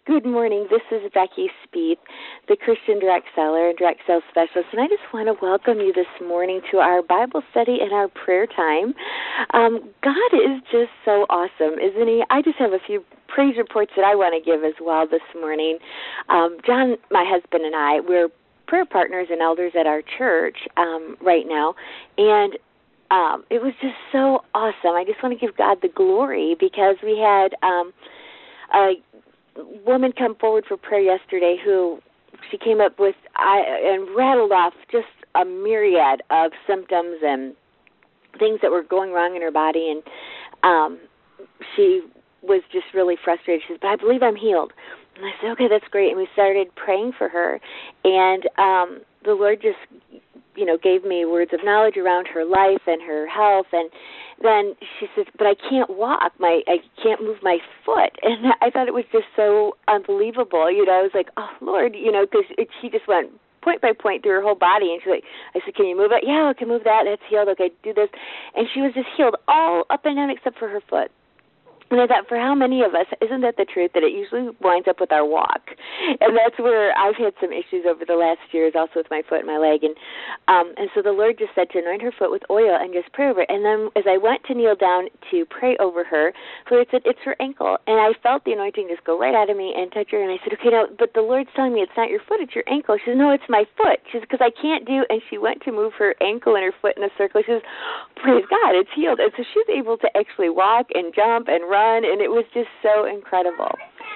Good morning. This is Becky Spieth, the Christian direct seller and direct sales specialist, and I just want to welcome you this morning to our Bible study and our prayer time. God is just so awesome, isn't He? I just have a few praise reports that I want to give as well this morning. John, my husband, and I, we're prayer partners and elders at our church right now, and it was just so awesome. I just want to give God the glory because we had a woman come forward for prayer yesterday who she came up with and rattled off just a myriad of symptoms and things that were going wrong in her body, and she was just really frustrated. She said, "But I believe I'm healed." And I said, "Okay, that's great." And we started praying for her, and the Lord just gave me words of knowledge around her life and her health. And then she says, "But I can't walk. I can't move my foot." And I thought it was just so unbelievable. I was like, "Oh, Lord," because she just went point by point through her whole body. And she's like, I said, "Can you move it?" "Yeah, I can move that. That's healed. Okay, do this." And she was just healed all up and down except for her foot. And I thought, for how many of us, isn't that the truth, that it usually winds up with our walk? And that's where I've had some issues over the last years, also with my foot and my leg. And so the Lord just said to anoint her foot with oil and just pray over it. And then as I went to kneel down to pray over her, the Lord said, "It's her ankle." And I felt the anointing just go right out of me and touch her. And I said, "Okay, now, but the Lord's telling me it's not your foot, it's your ankle." She said, "No, it's my foot." She said, "Because I can't do," and she went to move her ankle and her foot in a circle. She says, "Praise God, it's healed." And so she was able to actually walk and jump and run, and it was just so incredible.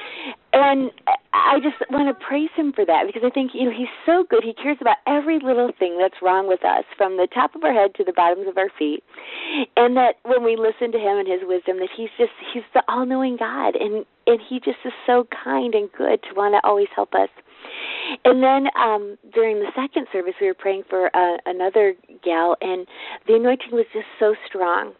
And I just want to praise Him for that, because I think, He's so good. He cares about every little thing that's wrong with us, from the top of our head to the bottoms of our feet. And that when we listen to Him and His wisdom, that He's the all-knowing God, and He just is so kind and good to want to always help us. And then during the second service, we were praying for another gal, and the anointing was just so strong.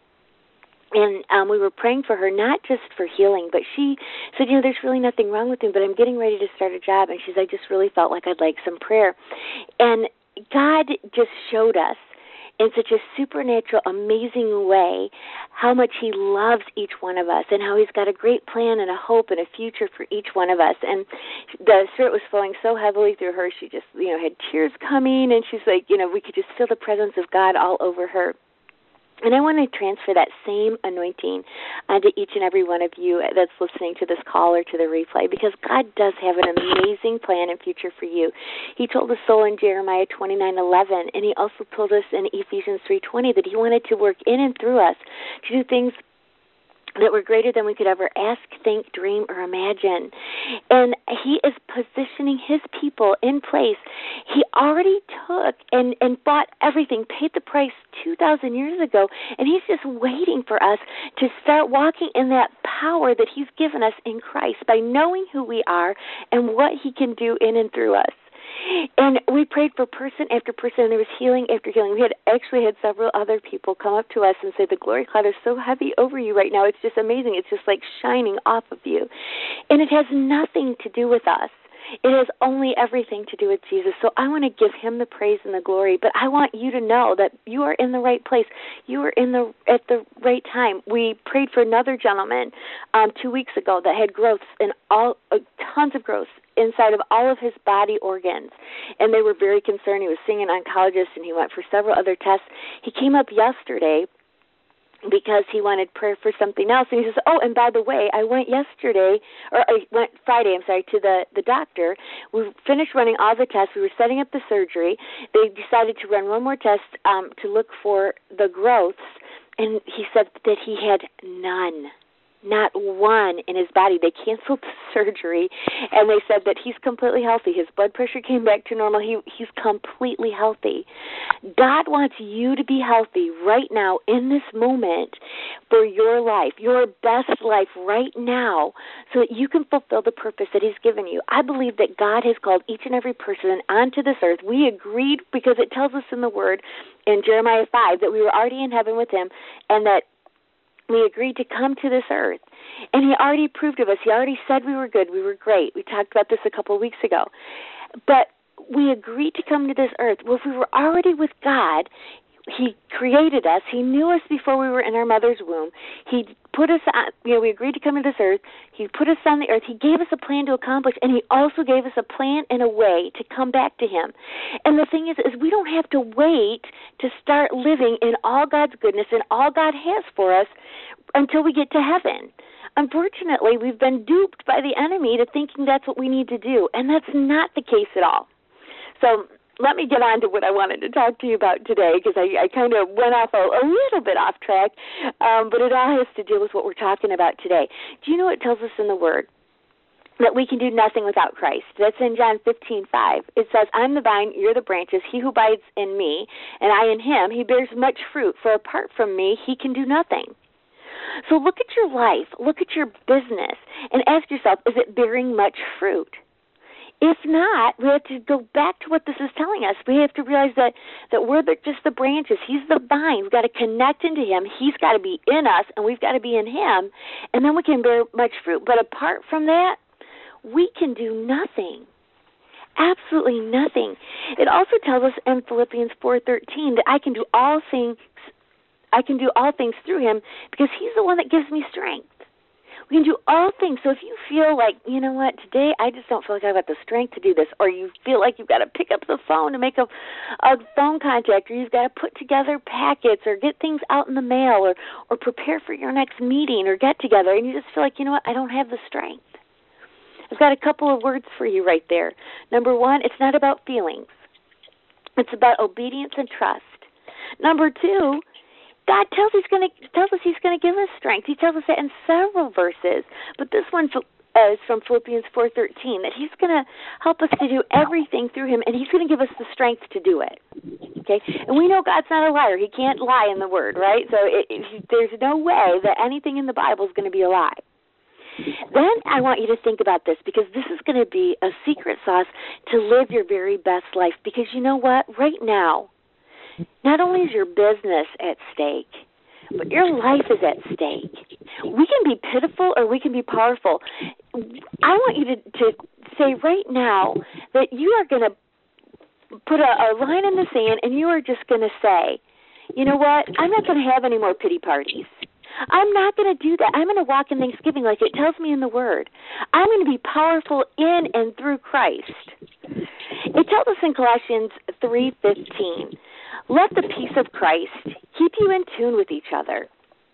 And we were praying for her, not just for healing, but she said, "There's really nothing wrong with me, but I'm getting ready to start a job." And she said, "I just really felt like I'd like some prayer." And God just showed us in such a supernatural, amazing way how much He loves each one of us, and how He's got a great plan and a hope and a future for each one of us. And the Spirit was flowing so heavily through her. She just, had tears coming, and she's like, we could just feel the presence of God all over her. And I want to transfer that same anointing onto each and every one of you that's listening to this call or to the replay, because God does have an amazing plan and future for you. He told us so in Jeremiah 29:11, and He also told us in Ephesians 3:20 that He wanted to work in and through us to do things that were greater than we could ever ask, think, dream, or imagine. And He is positioning His people in place. He already took and bought everything, paid the price 2,000 years ago, and He's just waiting for us to start walking in that power that He's given us in Christ by knowing who we are and what He can do in and through us. And we prayed for person after person, and there was healing after healing. We had actually had several other people come up to us and say, "The glory cloud is so heavy over you right now. It's just amazing. It's just like shining off of you." And it has nothing to do with us. It has only everything to do with Jesus. So I want to give Him the praise and the glory, but I want you to know that you are in the right place. You are at the right time. We prayed for another gentleman 2 weeks ago that had growths and tons of growths inside of all of his body organs, and they were very concerned. He was seeing an oncologist, and he went for several other tests. He came up yesterday because he wanted prayer for something else, and he says, "Oh, and by the way, I went Friday, to the doctor. We finished running all the tests. We were setting up the surgery. They decided to run one more test to look for the growths, and he said that he had none. Not one in his body. They canceled the surgery, and they said that he's completely healthy. His blood pressure came back to normal. He's completely healthy. God wants you to be healthy right now in this moment for your life, your best life right now, so that you can fulfill the purpose that He's given you. I believe that God has called each and every person onto this earth. We agreed, because it tells us in the Word in Jeremiah 5 that we were already in heaven with Him, and that we agreed to come to this earth. And He already approved of us. He already said we were good, we were great. We talked about this a couple of weeks ago. But we agreed to come to this earth. Well, if we were already with God, He created us. He knew us before we were in our mother's womb. He put us on, we agreed to come to this earth. He put us on the earth. He gave us a plan to accomplish, and he also gave us a plan and a way to come back to him. And the thing is we don't have to wait to start living in all God's goodness and all God has for us until we get to heaven. Unfortunately, we've been duped by the enemy to thinking that's what we need to do, and that's not the case at all. So let me get on to what I wanted to talk to you about today, because I kind of went off a little bit off track, but it all has to do with what we're talking about today. Do you know what it tells us in the Word? That we can do nothing without Christ. That's in John 15:5. It says, I'm the vine, you're the branches. He who abides in me, and I in him, he bears much fruit. For apart from me, he can do nothing. So look at your life, look at your business, and ask yourself, is it bearing much fruit? If not, we have to go back to what this is telling us. We have to realize that we're just the branches. He's the vine. We've got to connect into him. He's got to be in us, and we've got to be in him, and then we can bear much fruit. But apart from that, we can do nothing. Absolutely nothing. It also tells us in Philippians 4:13 that I can do all things through him because he's the one that gives me strength. We can do all things. So if you feel like, you know what, today I just don't feel like I've got the strength to do this, or you feel like you've got to pick up the phone to make a phone contact, or you've got to put together packets or get things out in the mail, or prepare for your next meeting or get together, and you just feel like, you know what, I don't have the strength. I've got a couple of words for you right there. Number one, it's not about feelings. It's about obedience and trust. Number two, God tells us he's going to give us strength. He tells us that in several verses, but this one is from Philippians 4:13, that he's going to help us to do everything through him, and he's going to give us the strength to do it. Okay, and we know God's not a liar. He can't lie in the Word, right? So there's no way that anything in the Bible is going to be a lie. Then I want you to think about this, because this is going to be a secret sauce to live your very best life. Because you know what? Right now, not only is your business at stake, but your life is at stake. We can be pitiful or we can be powerful. I want you to say right now that you are going to put a line in the sand, and you are just going to say, you know what? I'm not going to have any more pity parties. I'm not going to do that. I'm going to walk in Thanksgiving like it tells me in the Word. I'm going to be powerful in and through Christ. It tells us in Colossians 3:15, let the peace of Christ keep you in tune with each other.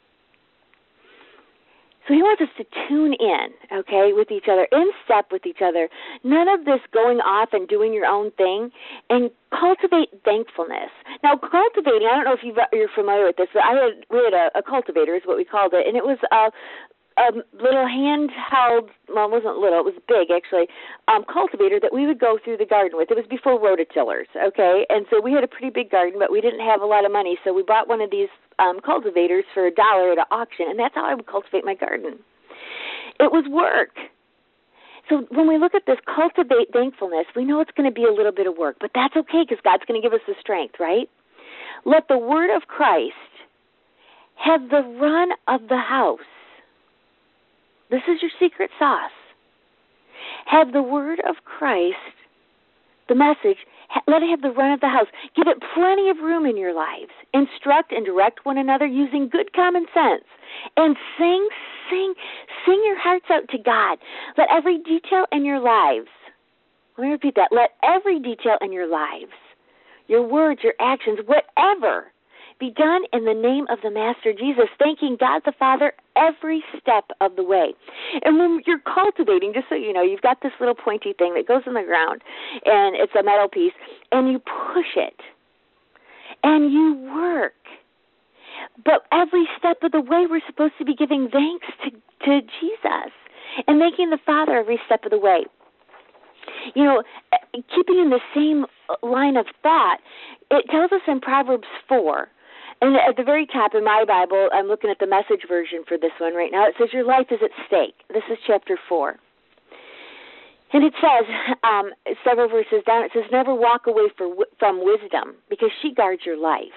So he wants us to tune in, okay, with each other, in step with each other. None of this going off and doing your own thing, and cultivate thankfulness. Now, cultivating, I don't know if you're familiar with this, but we had a cultivator is what we called it, and it was a little handheld, well, it wasn't little, it was big actually, cultivator that we would go through the garden with. It was before rototillers, okay? And so we had a pretty big garden, but we didn't have a lot of money, so we bought one of these cultivators for $1 at an auction, and that's how I would cultivate my garden. It was work. So when we look at this cultivate thankfulness, we know it's going to be a little bit of work, but that's okay because God's going to give us the strength, right? Let the word of Christ have the run of the house. This is your secret sauce. Have the word of Christ, the message, let it have the run of the house. Give it plenty of room in your lives. Instruct and direct one another using good common sense. And sing your hearts out to God. Let every detail in your lives, let me repeat that, let every detail in your lives, your words, your actions, whatever, be done in the name of the Master Jesus, thanking God the Father every step of the way. And when you're cultivating, just so you know, you've got this little pointy thing that goes in the ground, and it's a metal piece, and you push it, and you work. But every step of the way, we're supposed to be giving thanks to Jesus and thanking the Father every step of the way. You know, keeping in the same line of thought, it tells us in Proverbs 4, and at the very top in my Bible, I'm looking at the Message version for this one right now. It says, your life is at stake. This is chapter 4. And it says, several verses down, it says, never walk away from wisdom, because she guards your life.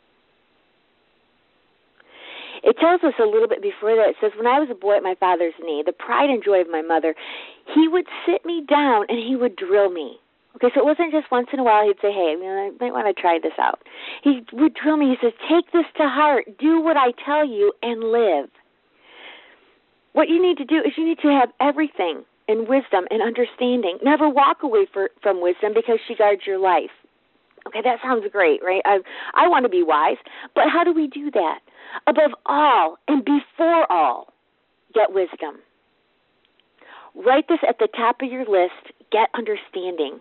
It tells us a little bit before that. It says, when I was a boy at my father's knee, the pride and joy of my mother, he would sit me down and he would drill me. Okay, so it wasn't just once in a while he'd say, hey, I might want to try this out. He would drill me. He says, take this to heart. Do what I tell you and live. What you need to do is you need to have everything in wisdom and understanding. Never walk away from wisdom because she guards your life. Okay, that sounds great, right? I want to be wise, but how do we do that? Above all and before all, get wisdom. Write this at the top of your list, get understanding.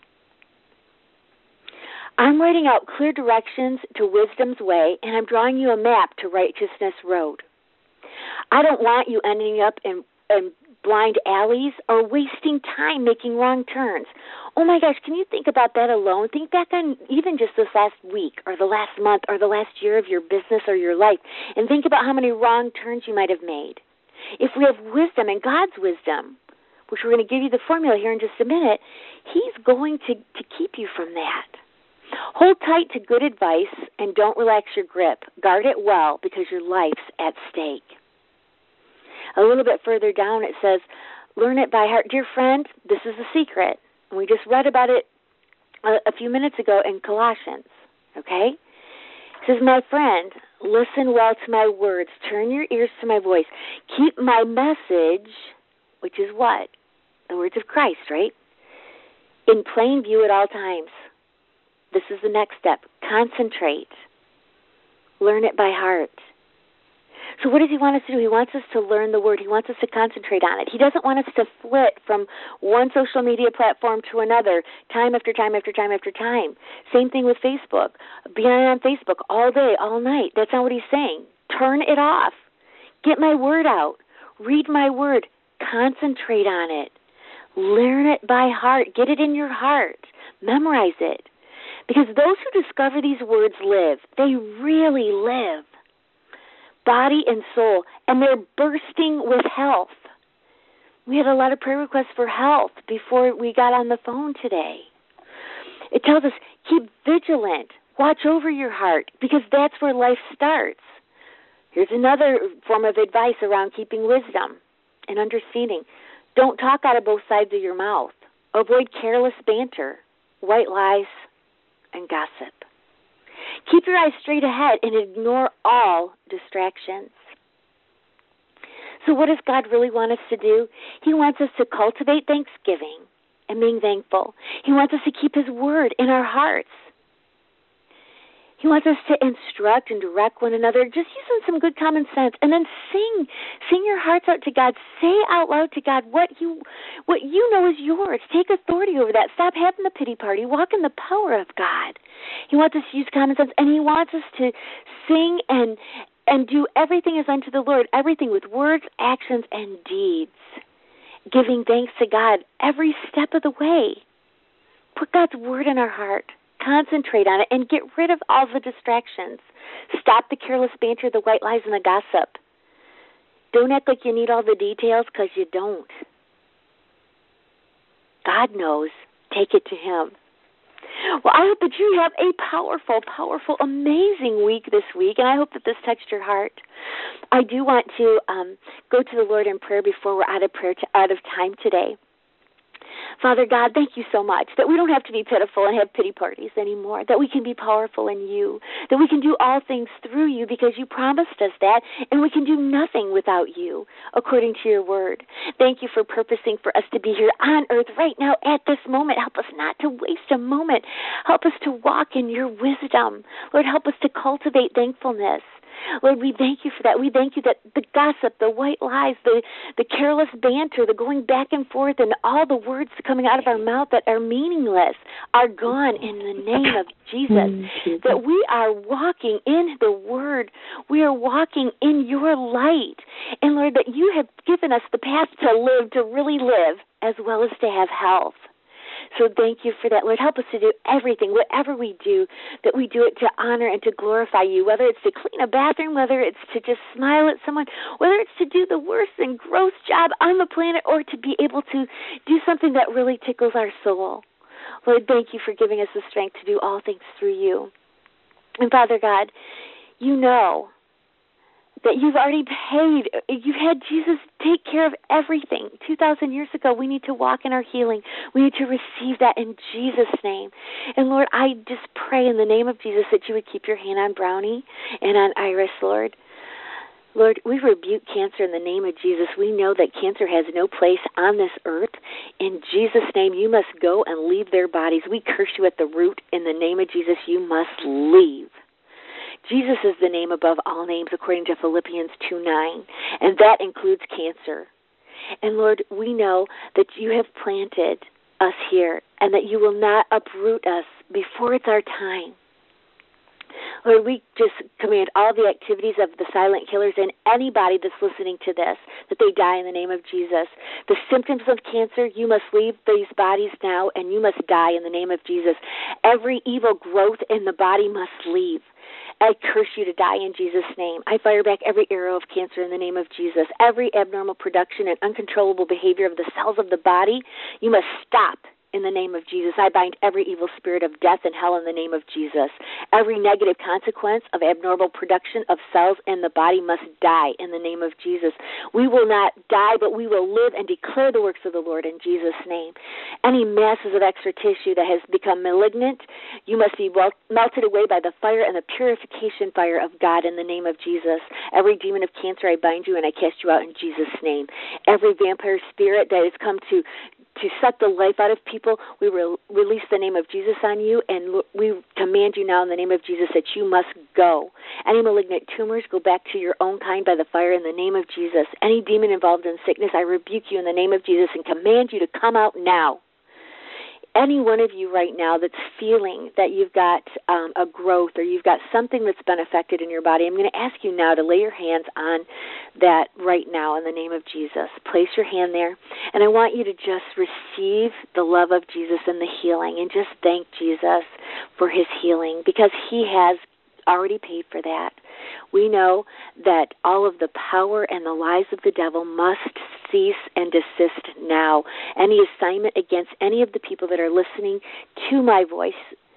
I'm writing out clear directions to wisdom's way, and I'm drawing you a map to righteousness road. I don't want you ending up in blind alleys or wasting time making wrong turns. Oh my gosh, can you think about that alone? Think back on even just this last week or the last month or the last year of your business or your life, and think about how many wrong turns you might have made. If we have wisdom and God's wisdom, which we're going to give you the formula here in just a minute, He's going to keep you from that. Hold tight to good advice and don't relax your grip. Guard it well because your life's at stake. A little bit further down it says, learn it by heart. Dear friend, this is the secret. We just read about it a few minutes ago in Colossians, okay? It says, my friend, listen well to my words. Turn your ears to my voice. Keep my message, which is what? The words of Christ, right? In plain view at all times. This is the next step. Concentrate. Learn it by heart. So what does He want us to do? He wants us to learn the Word. He wants us to concentrate on it. He doesn't want us to flit from one social media platform to another time after time after time after time. Same thing with Facebook. Be on Facebook all day, all night. That's not what He's saying. Turn it off. Get my Word out. Read my Word. Concentrate on it. Learn it by heart. Get it in your heart. Memorize it. Because those who discover these words live. They really live. Body and soul. And they're bursting with health. We had a lot of prayer requests for health before we got on the phone today. It tells us, keep vigilant. Watch over your heart. Because that's where life starts. Here's another form of advice around keeping wisdom and understanding. Don't talk out of both sides of your mouth. Avoid careless banter, white lies, and gossip. Keep your eyes straight ahead and ignore all distractions. So what does God really want us to do? He wants us to cultivate thanksgiving and being thankful. He wants us to keep His Word in our hearts. He wants us to instruct and direct one another, just using some good common sense, and then sing your hearts out to God. Say out loud to God what you know is yours. Take authority over that. Stop having the pity party. Walk in the power of God. He wants us to use common sense, and He wants us to sing and do everything as unto the Lord, everything with words, actions, and deeds, giving thanks to God every step of the way. Put God's Word in our heart. Concentrate on it and get rid of all the distractions. Stop the careless banter, the white lies, and the gossip. Don't act like you need all the details because you don't. God knows. Take it to Him. Well, I hope that you have a powerful, powerful, amazing week this week, and I hope that this touched your heart. I do want to go to the Lord in prayer before we're out of time today. Father God, thank you so much that we don't have to be pitiful and have pity parties anymore, that we can be powerful in you, that we can do all things through you because you promised us that, and we can do nothing without you, according to your word. Thank you for purposing for us to be here on earth right now at this moment. Help us not to waste a moment. Help us to walk in your wisdom. Lord, help us to cultivate thankfulness. Lord, we thank you for that. We thank you that the gossip, the white lies, the careless banter, the going back and forth, and all the words coming out of our mouth that are meaningless are gone in the name of Jesus. That we are walking in the Word. We are walking in your light. And Lord, that you have given us the path to live, to really live, as well as to have health. So thank you for that, Lord. Help us to do everything, whatever we do, that we do it to honor and to glorify you, whether it's to clean a bathroom, whether it's to just smile at someone, whether it's to do the worst and gross job on the planet, or to be able to do something that really tickles our soul. Lord, thank you for giving us the strength to do all things through you. And Father God, you know that you've already paid. You've had Jesus take care of everything. 2,000 years ago, we need to walk in our healing. We need to receive that in Jesus' name. And, Lord, I just pray in the name of Jesus that you would keep your hand on Brownie and on Iris, Lord. Lord, we rebuke cancer in the name of Jesus. We know that cancer has no place on this earth. In Jesus' name, you must go and leave their bodies. We curse you at the root. In the name of Jesus, you must leave. Jesus is the name above all names, according to Philippians 2:9, and that includes cancer. And, Lord, we know that you have planted us here and that you will not uproot us before it's our time. Lord, we just command all the activities of the silent killers and anybody that's listening to this, that they die in the name of Jesus. The symptoms of cancer, you must leave these bodies now, and you must die in the name of Jesus. Every evil growth in the body must leave. I curse you to die in Jesus' name. I fire back every arrow of cancer in the name of Jesus. Every abnormal production and uncontrollable behavior of the cells of the body, you must stop in the name of Jesus. I bind every evil spirit of death and hell in the name of Jesus. Every negative consequence of abnormal production of cells in the body must die in the name of Jesus. We will not die, but we will live and declare the works of the Lord in Jesus' name. Any masses of extra tissue that has become malignant, you must be melted away by the fire and the purification fire of God in the name of Jesus. Every demon of cancer, I bind you and I cast you out in Jesus' name. Every vampire spirit that has come to suck the life out of people, we release the name of Jesus on you, and we command you now in the name of Jesus that you must go. Any malignant tumors, go back to your own kind by the fire in the name of Jesus. Any demon involved in sickness, I rebuke you in the name of Jesus and command you to come out now. Any one of you right now that's feeling that you've got a growth or you've got something that's been affected in your body, I'm going to ask you now to lay your hands on that right now in the name of Jesus. Place your hand there, and I want you to just receive the love of Jesus and the healing and just thank Jesus for his healing because he has already paid for that. We know that all of the power and the lies of the devil must cease and desist now. Any assignment against any of the people that are listening to my voice,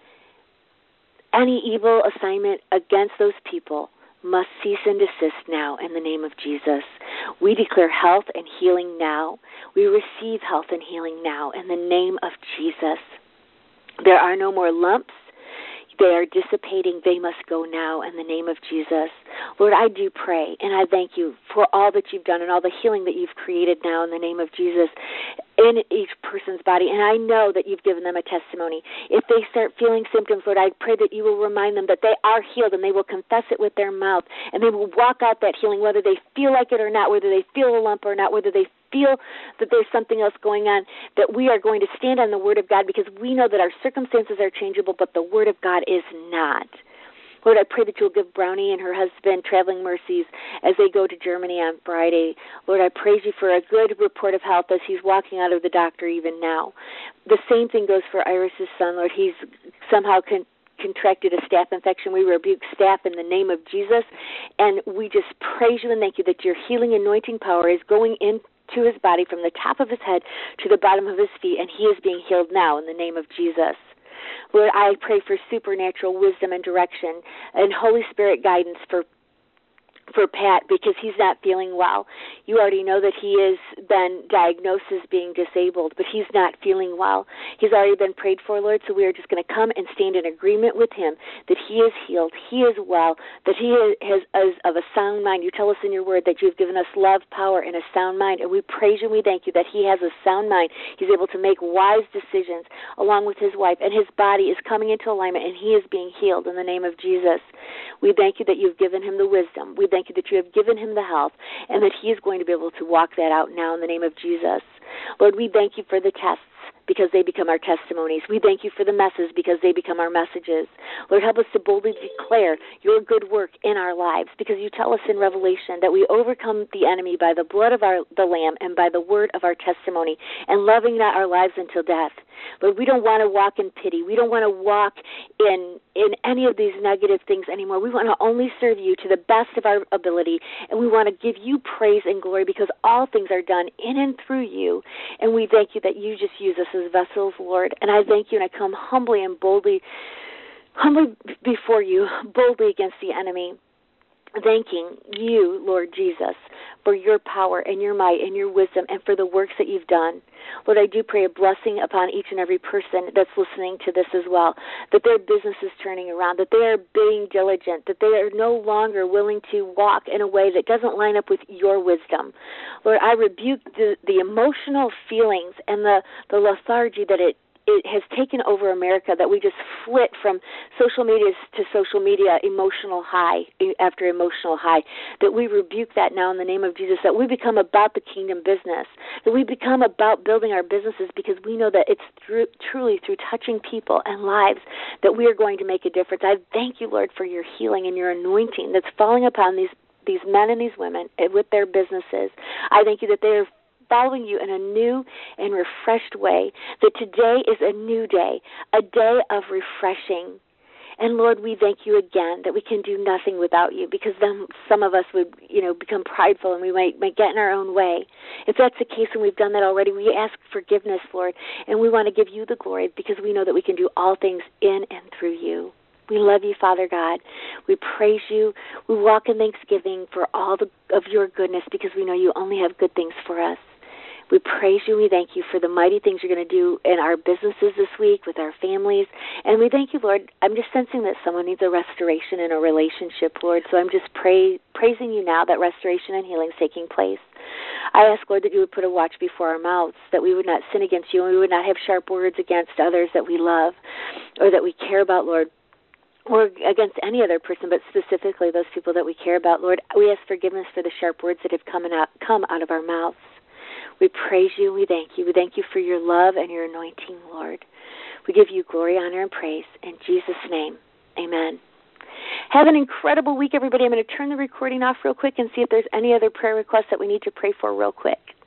any evil assignment against those people must cease and desist now in the name of Jesus. We declare health and healing now. We receive health and healing now in the name of Jesus. There are no more lumps. They are dissipating. They must go now in the name of Jesus. Lord, I do pray, and I thank you for all that you've done and all the healing that you've created now in the name of Jesus in each person's body. And I know that you've given them a testimony. If they start feeling symptoms, Lord, I pray that you will remind them that they are healed and they will confess it with their mouth and they will walk out that healing whether they feel like it or not, whether they feel a lump or not, whether they feel that there's something else going on, that we are going to stand on the Word of God because we know that our circumstances are changeable, but the Word of God is not. Lord, I pray that you'll give Brownie and her husband traveling mercies as they go to Germany on Friday. Lord, I praise you for a good report of health as he's walking out of the doctor even now. The same thing goes for Iris's son, Lord. He's somehow contracted a staph infection. We rebuke staph in the name of Jesus, and we just praise you and thank you that your healing anointing power is going into his body from the top of his head to the bottom of his feet, and he is being healed now in the name of Jesus. Lord, I pray for supernatural wisdom and direction and Holy Spirit guidance for Pat because he's not feeling well. You already know that he has been diagnosed as being disabled, but he's not feeling well. He's already been prayed for, Lord, so we are just going to come and stand in agreement with him that he is healed, he is well, that he is of a sound mind. You tell us in your word that you've given us love, power, and a sound mind, and we praise you and we thank you that he has a sound mind. He's able to make wise decisions along with his wife, and his body is coming into alignment, and he is being healed in the name of Jesus. We thank you that you've given him the wisdom. We thank you that you have given him the health and that he is going to be able to walk that out now in the name of Jesus. Lord, we thank you for the tests because they become our testimonies. We thank you for the messes because they become our messages. Lord, help us to boldly declare your good work in our lives because you tell us in Revelation that we overcome the enemy by the blood of the Lamb and by the word of our testimony and loving not our lives until death. Lord, we don't want to walk in pity. We don't want to walk in any of these negative things anymore. We want to only serve you to the best of our ability, and we want to give you praise and glory because all things are done in and through you, and we thank you that you just use us as vessels, Lord. And I thank you, and I come humbly before you, boldly against the enemy. thanking you, Lord Jesus, for your power and your might and your wisdom and for the works that you've done. Lord, I do pray a blessing upon each and every person that's listening to this as well, that their business is turning around, that they are being diligent, that they are no longer willing to walk in a way that doesn't line up with your wisdom. Lord, I rebuke the emotional feelings and the lethargy that it has taken over America, that we just flit from social media to social media, emotional high after emotional high, that we rebuke that now in the name of Jesus, that we become about the kingdom business, that we become about building our businesses because we know that it's truly through touching people and lives that we are going to make a difference. I thank you, Lord, for your healing and your anointing that's falling upon these men and these women with their businesses. I thank you that they are following you in a new and refreshed way, that today is a new day, a day of refreshing. And Lord, we thank you again that we can do nothing without you, because then some of us would, become prideful and we might get in our own way. If that's the case and we've done that already, we ask forgiveness, Lord, and we want to give you the glory because we know that we can do all things in and through you. We love you, Father God. We praise you. We walk in thanksgiving for all of your goodness because we know you only have good things for us. We praise you. We thank you for the mighty things you're going to do in our businesses this week with our families. And we thank you, Lord. I'm just sensing that someone needs a restoration in a relationship, Lord. So I'm just praising you now that restoration and healing is taking place. I ask, Lord, that you would put a watch before our mouths, that we would not sin against you and we would not have sharp words against others that we love or that we care about, Lord, or against any other person, but specifically those people that we care about. Lord, we ask forgiveness for the sharp words that have come out of our mouths. We praise you. We thank you. We thank you for your love and your anointing, Lord. We give you glory, honor, and praise. In Jesus' name, amen. Have an incredible week, everybody. I'm going to turn the recording off real quick and see if there's any other prayer requests that we need to pray for real quick.